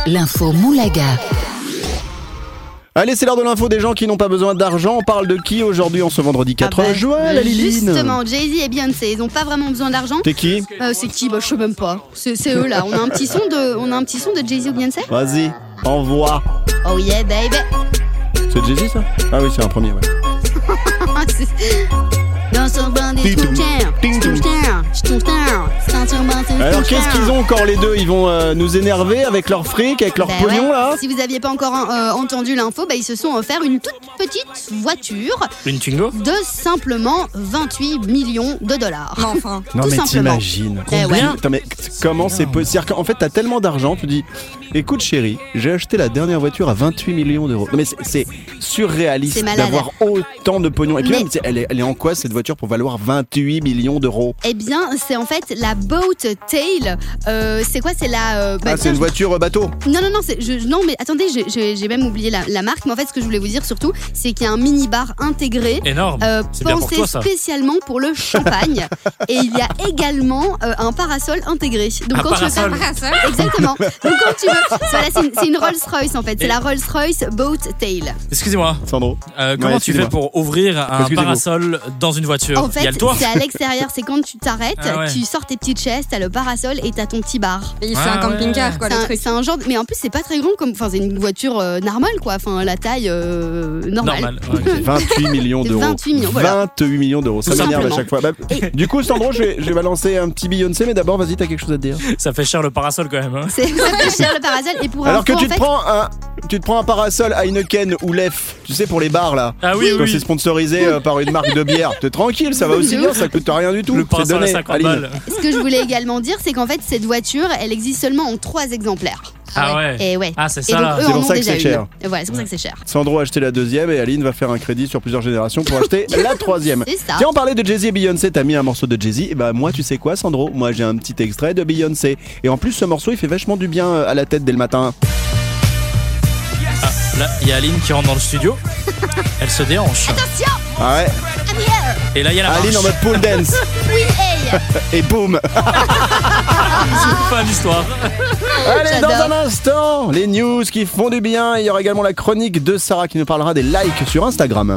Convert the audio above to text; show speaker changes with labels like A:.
A: L'info Moulaga.
B: Allez, c'est l'heure de l'info des gens qui n'ont pas besoin d'argent. On parle de qui aujourd'hui en ce vendredi 4 juin, la Liline?
C: Justement, Jay-Z et Beyoncé, ils n'ont pas vraiment besoin d'argent.
B: T'es qui?
C: C'est qui? Je sais même pas. C'est eux là. On a un petit son de Jay-Z ou Beyoncé?
B: Vas-y, envoie.
C: Oh yeah baby.
B: C'est Jay-Z ça? Ah oui, c'est un premier, ouais. Alors qu'est-ce qu'ils ont encore les deux? Ils vont nous énerver avec leur fric, avec leur pognon là?
C: Si vous aviez pas encore entendu l'info, ils se sont offert une toute petite voiture.
D: Une Twingo?
C: De simplement 28 millions de dollars.
A: Enfin.
B: Non
C: tout
B: mais
C: simplement.
B: t'imagines.
C: Combien?
B: Attends, mais comment c'est possible? C'est-à-dire qu'en fait t'as tellement d'argent, tu dis écoute chérie, j'ai acheté la dernière voiture à 28 millions d'euros. Non mais c'est surréaliste d'avoir autant de pognon. Et puis même, elle est en quoi cette voiture pour valoir 28 millions d'euros?
C: Eh bien c'est en fait la Boat Tail. C'est quoi? C'est la...
B: c'est une voiture bateau?
C: Non, mais attendez, j'ai même oublié la marque. Mais en fait, ce que je voulais vous dire surtout, c'est qu'il y a un mini-bar intégré.
D: Énorme. C'est bien pour
C: pensé
D: toi, ça.
C: spécialement pour le champagne. Et il y a également un parasol intégré. Donc quand tu veux faire parasol, exactement. Donc quand tu veux, voilà, c'est une Rolls-Royce en fait. C'est la Rolls-Royce Boat Tail.
D: Excusez-moi,
B: Sandro.
D: comment tu fais pour ouvrir un parasol dans une voiture?
C: En fait,
D: il y a le toit.
C: c'est à l'extérieur. C'est quand tu t'arrêtes, tu sors tes petites chaises, t'as le parasol et t'as ton petit bar.
A: C'est un camping-car quoi, le truc.
C: C'est un genre, mais en plus c'est pas très grand c'est une voiture normale quoi. Enfin la taille normale.
D: Okay.
B: 28 millions d'euros.
C: 28 millions, voilà.
B: 28 millions d'euros. Ça m'énerve à chaque fois. Du coup, Sandro, je vais balancer un petit Beyoncé, mais d'abord, vas-y, t'as quelque chose à te dire?
D: Ça fait cher le parasol quand même. Hein.
C: Ça fait cher le parasol. Et pour
B: alors
C: info,
B: que tu te prends un parasol Heineken ou Lef, tu sais, pour les bars là.
D: Ah oui,
B: quand c'est sponsorisé par une marque de bière. T'es tranquille, ça va aussi bien, ça coûte rien du tout.
D: Le parasol à 50 balles.
C: Ce que je voulais également dire, c'est qu'en fait, cette voiture, elle existe seulement en 3 exemplaires.
D: Ah ouais.
C: Et ouais.
D: Ah, c'est
C: Et
D: ça
C: donc,
D: là.
C: eux
B: C'est
C: en
B: pour
C: ont
B: ça que
C: déjà
B: c'est
C: une.
B: cher.
C: Et voilà, c'est pour ça que c'est cher.
B: Sandro a acheté la deuxième et Aline va faire un crédit sur plusieurs générations pour acheter la troisième.
C: C'est ça.
B: Tiens, on parlait de Jay-Z et Beyoncé, t'as mis un morceau de Jay-Z. Et bah moi, tu sais quoi, Sandro? Moi, j'ai un petit extrait de Beyoncé. Et en plus, ce morceau, il fait vachement du bien à la tête dès le matin.
D: Ah, là, il y a Aline qui rentre dans le studio. Elle se déhanche.
C: Attention!
B: Ah ouais.
C: I'm here!
D: Et là, il y a la
B: Aline en
D: marche.
B: mode pole dance.
C: Oui, hey!
B: Et boum.
D: Fin d'histoire.
B: Allez, dans
C: J'adore.
B: un instant, les news qui font du bien. Il y aura également la chronique de Sarah qui nous parlera des likes sur Instagram.